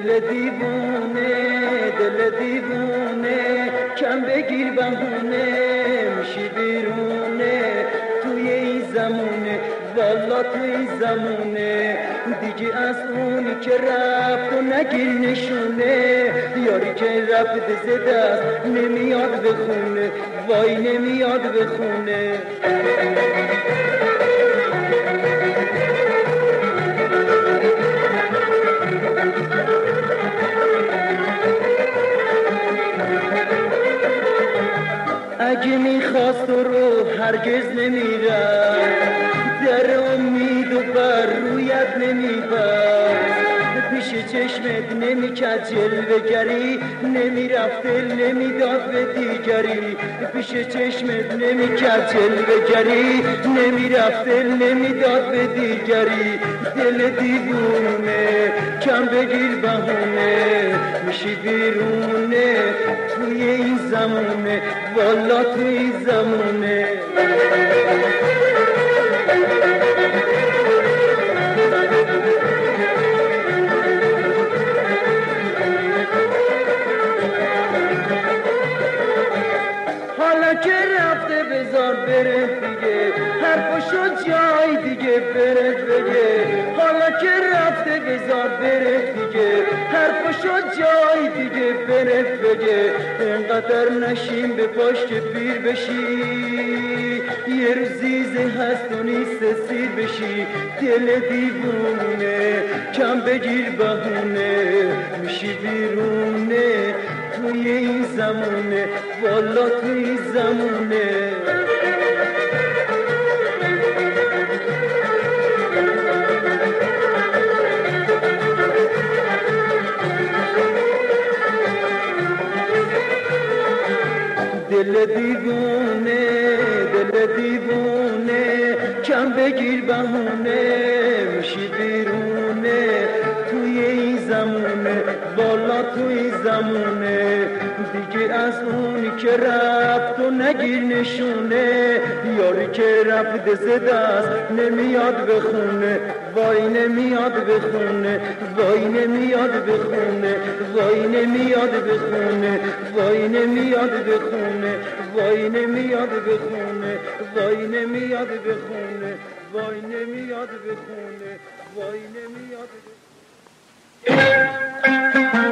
دل دیوونه کم بگیر بهونه میشی بیرونه توی این زمونه والا توی این زمونه دیگه از اونی که رفت و نگیر نشونه یاری که رفت دست نمیاد بخونه وای نمیاد بخونه اگه میخواست رو هرگز نمیرفت در امید و بر رویت نمیبست پیش چشمت نمیکرد جلوه‌گری نمیرفت دل نمیداد به دیگری پیش چشمت نمیکرد جلوه‌گری نمیرفت دل نمیداد به دیگری دل دیوونه کم بگیر بهونه میشی بیرونه توی این زمونه والا توی این زمونه حالا که رفته بذار بره دیگه حرفشو جای دیگه بره بگه حالا که رفته بذار بره دیگه حرفشو جای دیگه بره بگه اینقدر نشیم به پشت پیر بشی یه روزیزه هست و نیست سیر بشی دل دیوونه کم بگیر بهونه میشی بیرونه توی این زمونه والا توی این زمونه دل دیوونه کم بگیر بهونه میشی بیرونه توی این زمونه بالا توی زمونه دیگه از اونی که رفت و نگیر نشونه یاری که رفت دست نمیاد بخونه وای نمیاد بخونه وای نمیاد بخونه وای نمیاد بخونه وای نمیاد بخونه وای نمیاد بخونه وای نمیاد بخونه وای نمیاد بخونه وای نمیاد بخونه